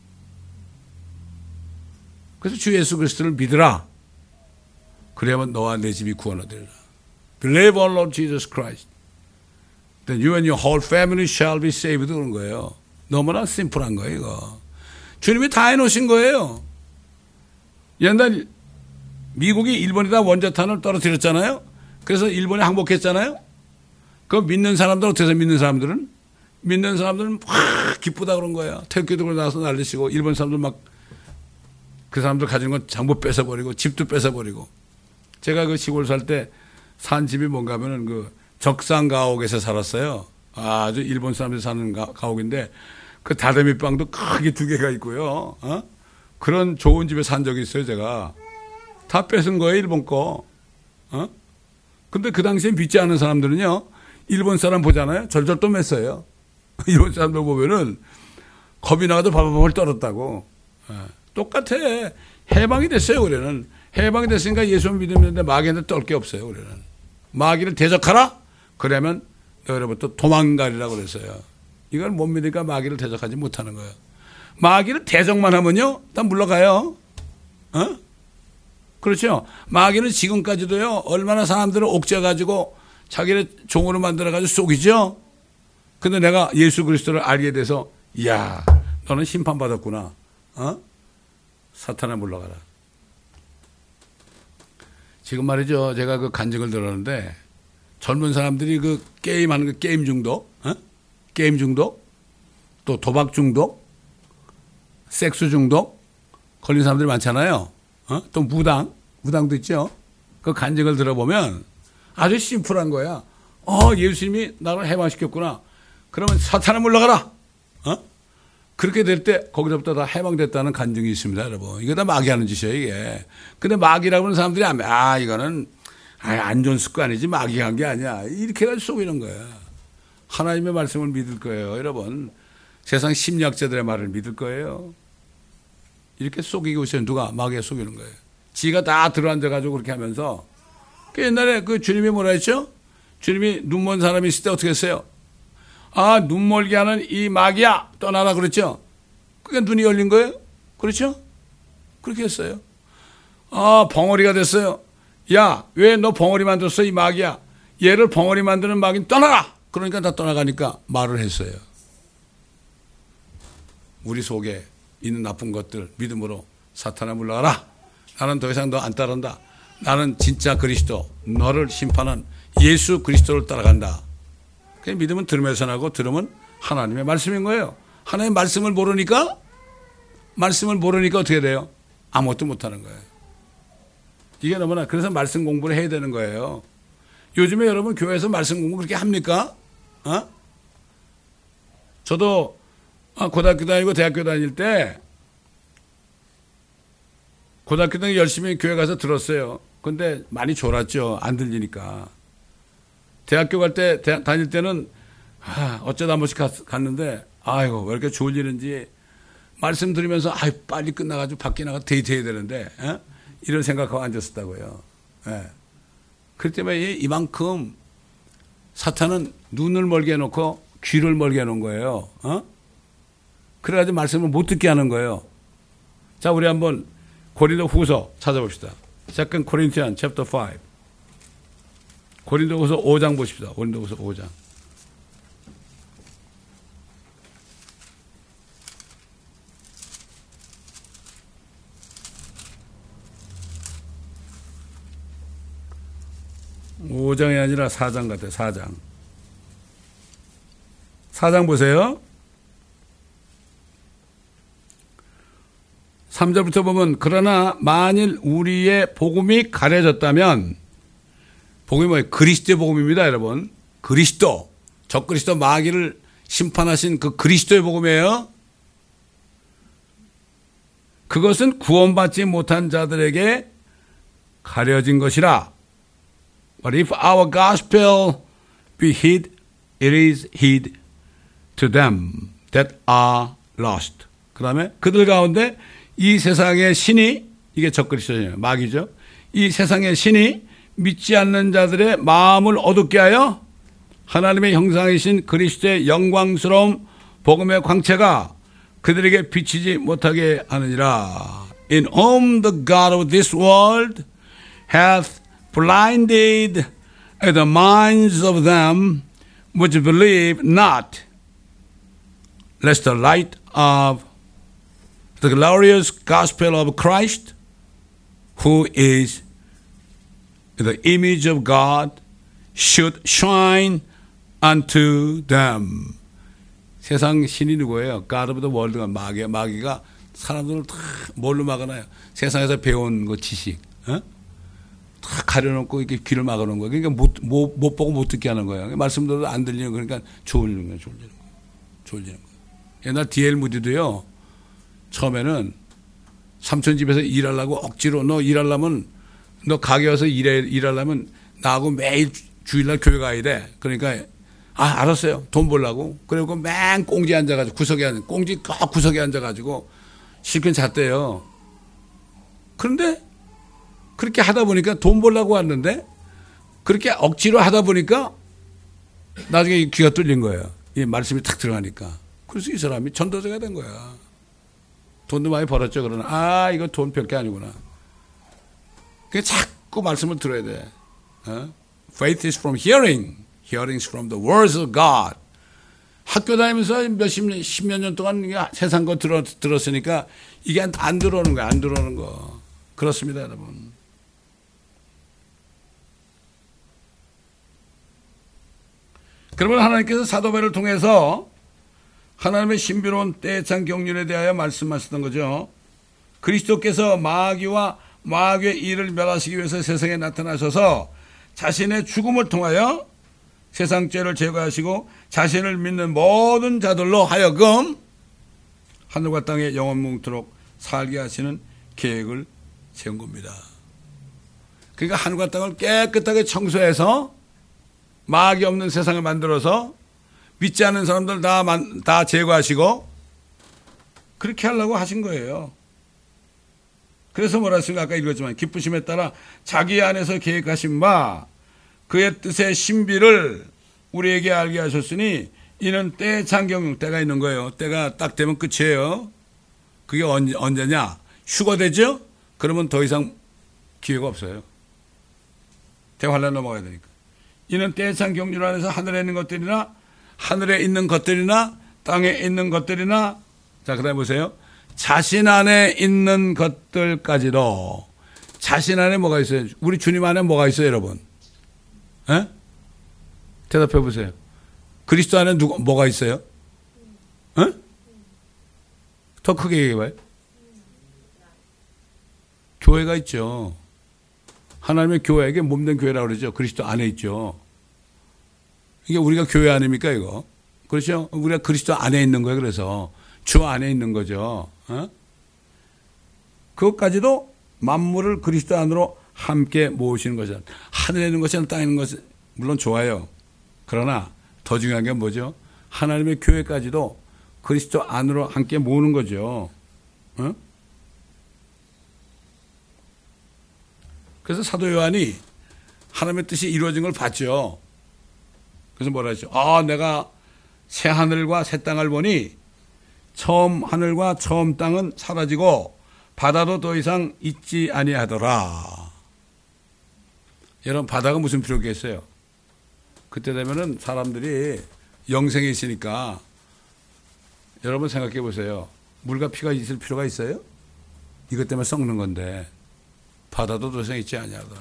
그래서 주 예수 그리스도를 믿으라. 그래야만 너와 내 집이 구원하리라. Believe on Lord Jesus Christ. Then you and your whole family shall be saved. 그런 거예요. 너무나 심플한 거예요, 이거. 주님이 다 해놓으신 거예요. 옛날 미국이 일본에다 원자탄을 떨어뜨렸잖아요. 그래서 일본이 항복했잖아요. 그 믿는 사람들 어떻게 해서 믿는 사람들은 믿는 사람들은 막 기쁘다 그런 거야. 태극기도 나와서 날리시고 일본 사람들 막 그 사람들 가진 건 전부 뺏어버리고 집도 뺏어버리고. 제가 그 시골 살 때 산 집이 뭔가 하면은 그 적산가옥에서 살았어요. 아주 일본 사람들이 사는 가, 가옥인데 그 다다미방도 크게 두 개가 있고요. 어? 그런 좋은 집에 산 적이 있어요, 제가. 다 뺏은 거예요, 일본 거. 어? 근데 그 당시에 믿지 않은 사람들은요, 일본 사람 보잖아요. 절절 또 맸어요. 일본 사람들 보면은 겁이 나가도 발발발 떨었다고. 어. 똑같아. 해방이 됐어요, 우리는. 해방이 됐으니까 예수 믿으면 마귀한테 떨 게 없어요, 우리는. 마귀를 대적하라? 그러면 여러분부터 도망가리라고 그랬어요. 이걸 못 믿으니까 마귀를 대적하지 못하는 거예요. 마귀를 대적만 하면요, 다 물러가요. 어? 그렇죠? 마귀는 지금까지도요, 얼마나 사람들을 옥죄가지고 자기를 종으로 만들어가지고 속이죠? 근데 내가 예수 그리스도를 알게 돼서, 이야, 너는 심판받았구나. 어? 사탄아 물러가라. 지금 말이죠. 제가 그 간증을 들었는데, 젊은 사람들이 그 게임하는 그 게임 중독, 어? 게임 중독, 또 도박 중독, 섹스 중독, 걸린 사람들이 많잖아요. 어? 또 무당, 무당도 있죠. 그 간증을 들어보면 아주 심플한 거야. 어, 예수님이 나를 해방시켰구나. 그러면 사탄아 물러가라. 어? 그렇게 될 때 거기서부터 다 해방됐다는 간증이 있습니다, 여러분. 이거 다 마귀 하는 짓이에요, 이게. 근데 마귀라고 하는 사람들이 아, 이거는 안 좋은 습관이지 마귀가 한 게 아니야. 이렇게 해가지고 속이는 거야. 하나님의 말씀을 믿을 거예요, 여러분. 세상 심리학자들의 말을 믿을 거예요. 이렇게 속이고 있어요. 누가? 마귀가 속이는 거예요. 지가 다 들어앉아가지고 그렇게 하면서. 그 옛날에 그 주님이 뭐라 했죠? 주님이 눈먼 사람이 있을 때 어떻게 했어요? 아, 눈 멀게 하는 이 마귀야! 떠나라 그랬죠? 그게 눈이 열린 거예요? 그렇죠? 그렇게 했어요. 아, 벙어리가 됐어요. 야, 왜 너 벙어리 만들었어, 이 마귀야? 얘를 벙어리 만드는 마귀는 떠나라! 그러니까 다 떠나가니까 말을 했어요. 우리 속에 있는 나쁜 것들 믿음으로 사탄아 물러가라. 나는 더 이상 너 안 따른다. 나는 진짜 그리스도, 너를 심판한 예수 그리스도를 따라간다. 그 믿음은 들으면서 나고 들으면 하나님의 말씀인 거예요. 하나님의 말씀을 모르니까 말씀을 모르니까 어떻게 돼요? 아무것도 못하는 거예요. 이게 너무나 그래서 말씀 공부를 해야 되는 거예요. 요즘에 여러분 교회에서 말씀 공부 그렇게 합니까? 어? 저도 고등학교 다니고 대학교 다닐 때 고등학교 때 열심히 교회 가서 들었어요. 근데 많이 졸았죠. 안 들리니까. 대학교 갈 때, 다닐 때는, 아, 어쩌다 한 번씩 갔, 갔는데, 아이고, 왜 이렇게 좋은 일인지, 말씀 들으면서, 아이, 빨리 끝나가지고 밖에 나가 데이트해야 되는데, 에? 이런 생각하고 앉았었다고요. 예. 그렇기 때문에 이만큼 사탄은 눈을 멀게 해놓고 귀를 멀게 해놓은 거예요. 어? 그래가지고 말씀을 못 듣게 하는 거예요. 자, 우리 한번 고린도 후서 찾아봅시다. Second Corinthians chapter five. 고린도후서 오 장 보십시다. 고린도후서 오 장. 오 장이 아니라 사 장 같아요. 사 장. 사 장 보세요. 삼 절부터 보면 그러나 만일 우리의 복음이 가려졌다면 복음이 뭐예요? 그리스도의 복음입니다, 여러분. 그리스도. 적그리스도 마귀를 심판하신 그 그리스도의 복음이에요. 그것은 구원받지 못한 자들에게 가려진 것이라. But if our gospel be hid, it is hid to them that are lost. 그 다음에 그들 가운데 이 세상의 신이, 이게 적그리스도예요. 마귀죠. 이 세상의 신이 믿지 않는 자들의 마음을 어둡게 하여 하나님의 형상이신 그리스도의 영광스러운 복음의 광채가 그들에게 비치지 못하게 하느니라. In whom the God of this world hath blinded the minds of them which believe not, lest the light of the glorious gospel of Christ, who is the image of God, should shine unto them. 세상 신이 누구예요? God of the world가 마귀야. 마귀가 사람들을 다 뭘로 막아놔요? 세상에서 배운 그 지식, 어? 다 가려놓고 이렇게 귀를 막아놓은 거예요. 그러니까 못, 못, 못 보고 못 듣게 하는 거예요. 말씀 들어도 안 들리는 거니까 그러니까 졸리는 거예요. 졸리는 거예요. 졸리는 거예요. 옛날 디엘 무디도요. 처음에는 삼촌 집에서 일하려고 억지로 너 일하려면 너 가게 와서 일해, 일하려면 나하고 매일 주일날 교회 가야 돼. 그러니까 아 알았어요. 돈 벌라고. 그리고 맨 꽁지 앉아가지고 구석에 앉아 꽁지 꼭 구석에 앉아가지고 실컷 잤대요. 그런데 그렇게 하다 보니까 돈 벌라고 왔는데 그렇게 억지로 하다 보니까 나중에 귀가 뚫린 거예요. 이 말씀이 탁 들어가니까. 그래서 이 사람이 전도자가 된 거야. 돈도 많이 벌었죠. 그러나 아 이거 돈 별 게 아니구나. 그게 자꾸 말씀을 들어야 돼. 어? Faith is from hearing. Hearing is from the words of God. 학교 다니면서 몇십 년, 십몇 년 동안 세상 거 들어, 들었으니까 이게 안, 안 들어오는 거야. 안 들어오는 거. 그렇습니다, 여러분. 그러면 하나님께서 사도 바울을 통해서 하나님의 신비로운 때찬 경륜에 대하여 말씀하셨던 거죠. 그리스도께서 마귀와 마귀의 일을 멸하시기 위해서 세상에 나타나셔서 자신의 죽음을 통하여 세상 죄를 제거하시고 자신을 믿는 모든 자들로 하여금 하늘과 땅에 영원 뭉토록 살게 하시는 계획을 세운 겁니다. 그러니까 하늘과 땅을 깨끗하게 청소해서 마귀 없는 세상을 만들어서 믿지 않는 사람들 다, 다 제거하시고 그렇게 하려고 하신 거예요. 그래서 뭐라 했습니까? 아까 읽었지만 기쁘심에 따라 자기 안에서 계획하신 바 그의 뜻의 신비를 우리에게 알게 하셨으니 이는 때의 장경용 때가 있는 거예요. 때가 딱 되면 끝이에요. 그게 언제, 언제냐? 휴가 되죠? 그러면 더 이상 기회가 없어요. 대환란 넘어가야 되니까. 이는 때의 장경륜 안에서 하늘에 있는 것들이나 하늘에 있는 것들이나 땅에 있는 것들이나 자 그다음에 보세요. 자신 안에 있는 것들까지도 자신 안에 뭐가 있어요? 우리 주님 안에 뭐가 있어요, 여러분? 에? 대답해 보세요. 그리스도 안에 누가 뭐가 있어요? 에? 더 크게 얘기해봐요. 교회가 있죠. 하나님의 교회에게 몸된 교회라고 그러죠. 그리스도 안에 있죠. 이게 우리가 교회 아닙니까 이거? 그렇죠? 우리가 그리스도 안에 있는 거예요. 그래서 주 안에 있는 거죠. 어? 그것까지도 만물을 그리스도 안으로 함께 모으시는 것은 하늘에 있는 것이나 땅에 있는 것은 물론 좋아요. 그러나 더 중요한 게 뭐죠? 하나님의 교회까지도 그리스도 안으로 함께 모으는 거죠. 어? 그래서 사도 요한이 하나님의 뜻이 이루어진 걸 봤죠. 그래서 뭐라 했죠? 아, 내가 새 하늘과 새 땅을 보니 처음 하늘과 처음 땅은 사라지고 바다도 더 이상 있지 아니하더라. 여러분 바다가 무슨 필요겠어요? 그때 되면은 사람들이 영생에 있으니까 여러분 생각해 보세요. 물과 피가 있을 필요가 있어요? 이것 때문에 썩는 건데 바다도 더 이상 있지 아니하더라.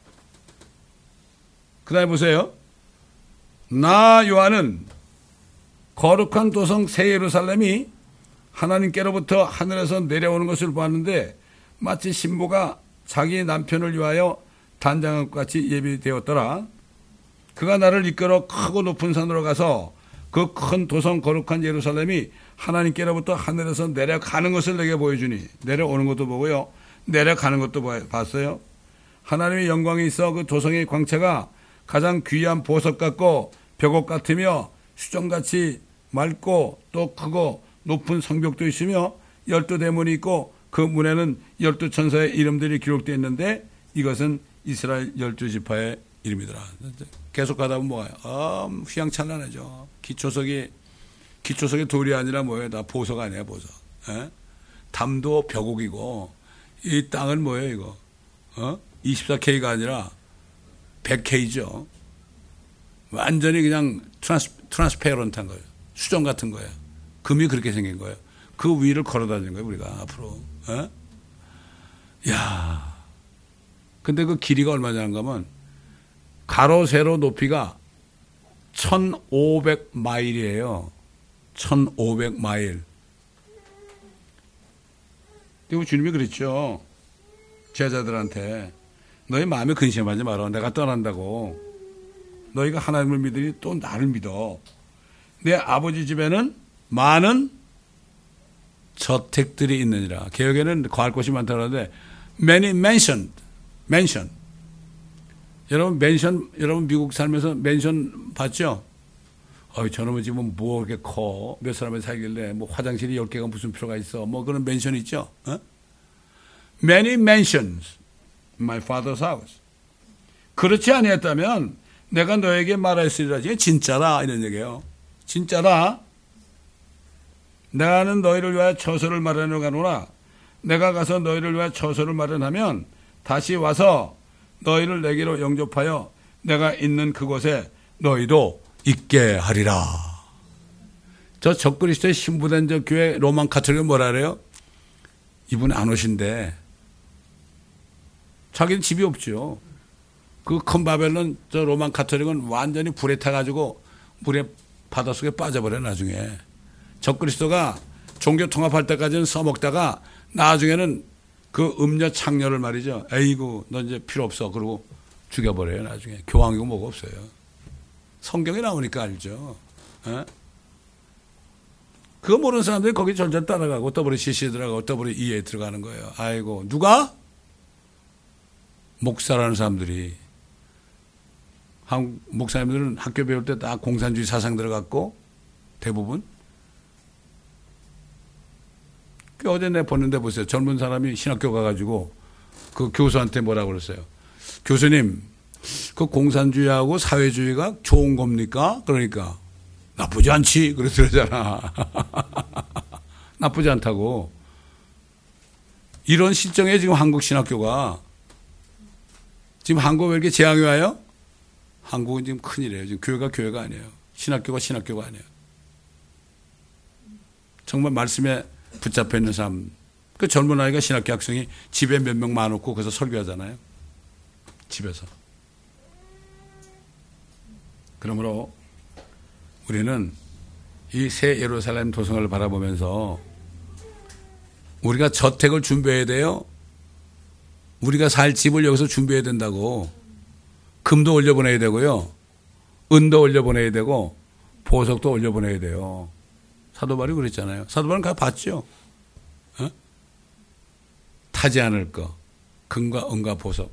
그 다음에 보세요. 나 요한은 거룩한 도성 새 예루살렘이 하나님께로부터 하늘에서 내려오는 것을 보았는데 마치 신부가 자기 남편을 위하여 단장한 것 같이 예비되었더라. 그가 나를 이끌어 크고 높은 산으로 가서 그 큰 도성 거룩한 예루살렘이 하나님께로부터 하늘에서 내려가는 것을 내게 보여주니 내려오는 것도 보고요. 내려가는 것도 봤어요. 하나님의 영광이 있어 그 도성의 광채가 가장 귀한 보석 같고 벽옥 같으며 수정같이 맑고 또 크고 높은 성벽도 있으며 열두 대문이 있고 그 문에는 열두 천사의 이름들이 기록되어 있는데 이것은 이스라엘 열두 지파의 이름이더라. 계속 가다 보면 뭐예요? 아, 휘황찬란하죠. 기초석이 기초석이 돌이 아니라 뭐예요? 다 보석 아니에요, 보석. 에? 담도 벽옥이고 이 땅은 뭐예요, 이거? 어? 이십사 케이가 아니라 백 케이죠. 완전히 그냥 트랜스, 트랜스페런트한 거예요. 수정 같은 거예요. 금이 그렇게 생긴 거예요. 그 위를 걸어 다니는 거예요, 우리가 앞으로. 에? 야. 근데 그 길이가 얼마냐는 가면 가로 세로 높이가 천오백 마일이에요. 천오백 마일. 그리고 주님이 그랬죠. 제자들한테 너희 마음에 근심하지 마라. 내가 떠난다고. 너희가 하나님을 믿으니 또 나를 믿어. 내 아버지 집에는 많은 저택들이 있느니라. 개혁에는 거할 곳이 많다고 하는데 many mansion, mansion. 여러분 맨션, 여러분 미국 살면서 맨션 봤죠? 어이 저놈의 집은 뭐 이렇게 커? 몇 사람이 살길래 뭐 화장실이 열 개가 무슨 필요가 있어? 뭐 그런 맨션 있죠? 어? Many mansions in my father's house. 그렇지 아니었다면 내가 너에게 말했으리라. 이게 진짜라 이런 얘기예요. 진짜라. 나는 너희를 위하여 처소를 마련하러 가노라. 내가 가서 너희를 위하여 처소를 마련하면 다시 와서 너희를 내게로 영접하여 내가 있는 그곳에 너희도 있게 하리라. 저 적그리스도의 신부된 저 교회 로만 카톨릭은 뭐라 그래요? 이분 안 오신대. 자기는 집이 없죠. 그 큰 바벨론 저 로만 카톨릭은 완전히 불에 타가지고 물에 바닷속에 빠져버려 나중에. 적그리스도가 종교 통합할 때까지는 써먹다가 나중에는 그 음녀 창녀를 말이죠. 에이구 너 이제 필요 없어. 그러고 죽여버려요 나중에. 교황이고 뭐가 없어요. 성경에 나오니까 알죠. 에? 그거 모르는 사람들이 거기 전전 따라가고 더블유 씨씨 들어가고 더블유 이에 들어가는 거예요. 아이고 누가? 목사라는 사람들이. 한국 목사님들은 학교 배울 때 다 공산주의 사상 들어갔고 대부분. 그 어제 내가 봤는데 보세요. 젊은 사람이 신학교 가가지고 그 교수한테 뭐라고 그랬어요. 교수님, 그 공산주의하고 사회주의가 좋은 겁니까? 그러니까 나쁘지 않지. 그러더라잖아. 나쁘지 않다고. 이런 실정에 지금 한국 신학교가 지금 한국 왜 이렇게 재앙이 와요? 한국은 지금 큰일이에요. 지금 교회가 교회가 아니에요. 신학교가 신학교가 아니에요. 정말 말씀에 붙잡혀 있는 사람. 그 젊은 아이가 신학교 학생이 집에 몇 명 많았고 거기서 설교하잖아요. 집에서. 그러므로 우리는 이 새 예루살렘 도성을 바라보면서 우리가 저택을 준비해야 돼요. 우리가 살 집을 여기서 준비해야 된다고. 금도 올려보내야 되고요. 은도 올려보내야 되고 보석도 올려보내야 돼요. 사도 바울이 그랬잖아요. 사도 바울은 가 봤죠. 어? 타지 않을 거. 금과 은과 보석.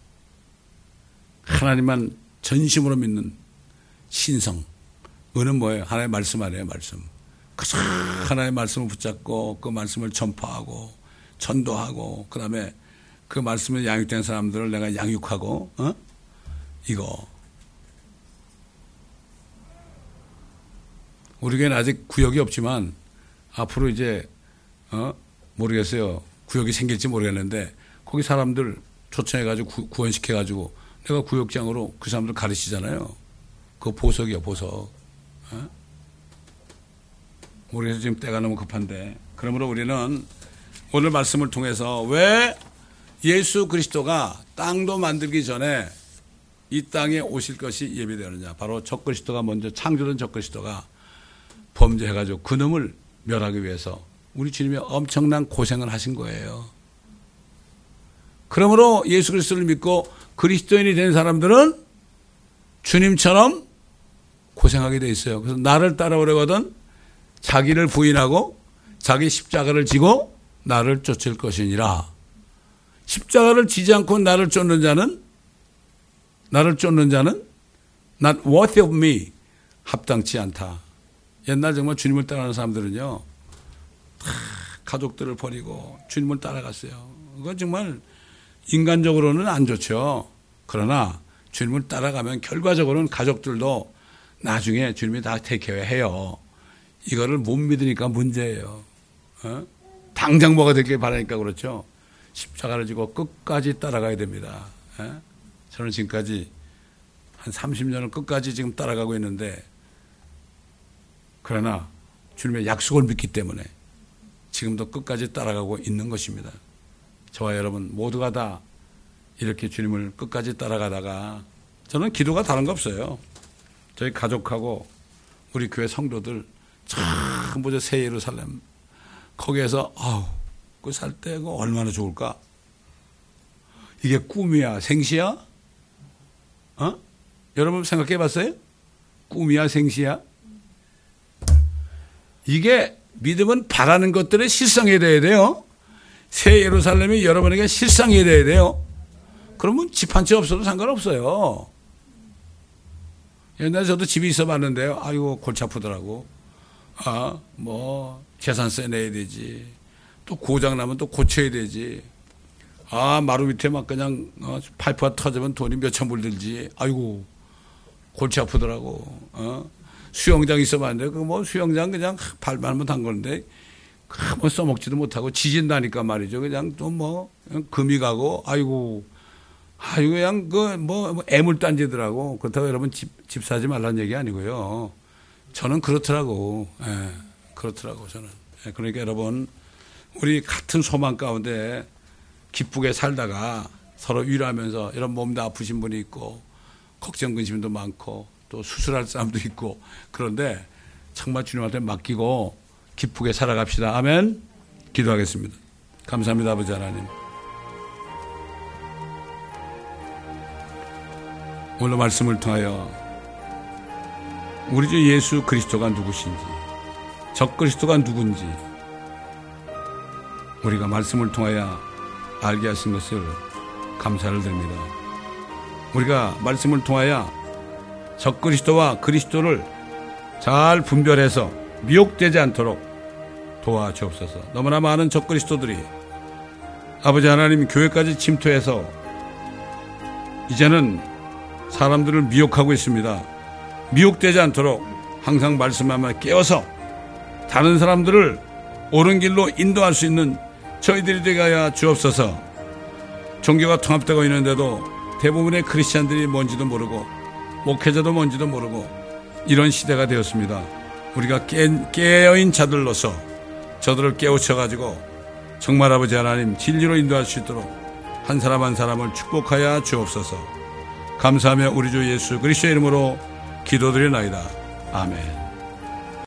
하나님만 전심으로 믿는 신성. 은은 뭐예요? 하나님의 말씀 아니에요. 말씀. 그저 하나님의 말씀을 붙잡고 그 말씀을 전파하고 전도하고 그 다음에 그 말씀에 양육된 사람들을 내가 양육하고 어? 이거. 우리 교회는 아직 구역이 없지만 앞으로 이제 어? 모르겠어요. 구역이 생길지 모르겠는데 거기 사람들 초청해가지고 구원시켜가지고 내가 구역장으로 그 사람들 가르치잖아요. 그거 보석이야 보석. 어? 우리에서 지금 때가 너무 급한데 그러므로 우리는 오늘 말씀을 통해서 왜 예수 그리스도가 땅도 만들기 전에 이 땅에 오실 것이 예비되느냐. 바로 적그리스도가 먼저 창조된 적그리스도가 범죄해가지고 그놈을 멸하기 위해서 우리 주님이 엄청난 고생을 하신 거예요. 그러므로 예수 그리스도를 믿고 그리스도인이 된 사람들은 주님처럼 고생하게 돼 있어요. 그래서 나를 따라오려거든 자기를 부인하고 자기 십자가를 지고 나를 쫓을 것이니라. 십자가를 지지 않고 나를 쫓는 자는 나를 쫓는 자는 not worthy of me 합당치 않다. 옛날 정말 주님을 따라가는 사람들은요 다 가족들을 버리고 주님을 따라갔어요. 그건 정말 인간적으로는 안 좋죠. 그러나 주님을 따라가면 결과적으로는 가족들도 나중에 주님이 다 테이크해요. 이거를 못 믿으니까 문제예요. 어? 당장 뭐가 되길 바라니까 그렇죠. 십자가를 지고 끝까지 따라가야 됩니다. 어? 저는 지금까지 한 삼십 년을 끝까지 지금 따라가고 있는데 그러나 주님의 약속을 믿기 때문에 지금도 끝까지 따라가고 있는 것입니다. 저와 여러분 모두가 다 이렇게 주님을 끝까지 따라가다가 저는 기도가 다른 거 없어요. 저희 가족하고 우리 교회 성도들 참 참 보자 새 예루살렘 거기에서 아우 그 살 때가 얼마나 좋을까? 이게 꿈이야 생시야? 어? 여러분 생각해 봤어요? 꿈이야 생시야? 이게 믿음은 바라는 것들의 실상이 돼야 돼요. 새 예루살렘이 여러분에게 실상이 돼야 돼요. 그러면 집 한 채 없어도 상관없어요. 옛날에 저도 집이 있어 봤는데요. 아이고 골치 아프더라고. 아, 뭐 재산세 내야 되지. 또 고장 나면 또 고쳐야 되지. 아, 마루 밑에 막 그냥 어, 파이프가 터지면 돈이 몇천 불 들지. 아이고 골치 아프더라고. 어? 수영장 있어 봤는데 그 뭐 수영장 그냥 발만 한 건데 한번 써먹지도 못하고 지진다니까 말이죠. 그냥 또 뭐 금이 가고 아이고 아이고 그냥 그 뭐 애물단지더라고. 그렇다고 여러분 집, 집 사지 말라는 얘기 아니고요. 저는 그렇더라고. 예, 그렇더라고 저는. 예, 그러니까 여러분 우리 같은 소망 가운데 기쁘게 살다가 서로 위로하면서 이런 몸도 아프신 분이 있고 걱정 근심도 많고 또 수술할 사람도 있고 그런데 정말 주님한테 맡기고 기쁘게 살아갑시다. 아멘. 기도하겠습니다. 감사합니다 아버지 하나님. 오늘 말씀을 통하여 우리 주 예수 그리스도가 누구신지 적 그리스도가 누군지 우리가 말씀을 통하여 알게 하신 것을 감사를 드립니다. 우리가 말씀을 통하여 적 그리스도와 그리스도를 잘 분별해서 미혹되지 않도록 도와주옵소서. 너무나 많은 적 그리스도들이 아버지 하나님 교회까지 침투해서 이제는 사람들을 미혹하고 있습니다. 미혹되지 않도록 항상 말씀하며 깨워서 다른 사람들을 옳은 길로 인도할 수 있는 저희들이 되게 하여 주옵소서. 종교가 통합되고 있는데도 대부분의 크리스찬들이 뭔지도 모르고 목회자도 뭔지도 모르고 이런 시대가 되었습니다. 우리가 깨, 깨어인 자들로서 저들을 깨우쳐가지고 정말 아버지 하나님 진리로 인도할 수 있도록 한 사람 한 사람을 축복하여 주옵소서. 감사하며 우리 주 예수 그리스도의 이름으로 기도드리나이다. 아멘.